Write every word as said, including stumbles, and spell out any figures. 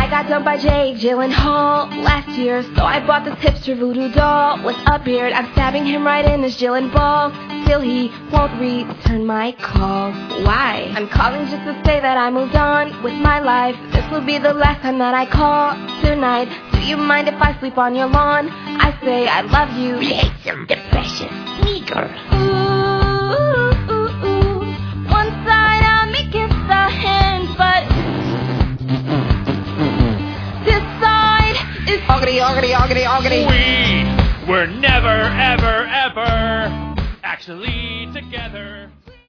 I got dumped by Jake Gyllenhaal last year, so I bought this hipster voodoo doll with a beard. I'm stabbing him right in his Gyllenhaal. Still he won't return my call. Why? I'm calling just to say that I moved on with my life. This will be the last time that I call tonight. Do you mind if I sleep on your lawn? I say I love you. Play some depression sneaker. Ooh, ooh, ooh, ooh. One side of me gets the hint, but this side is Oggity, oggity, oggity, oggity. We were never, ever, ever actually together.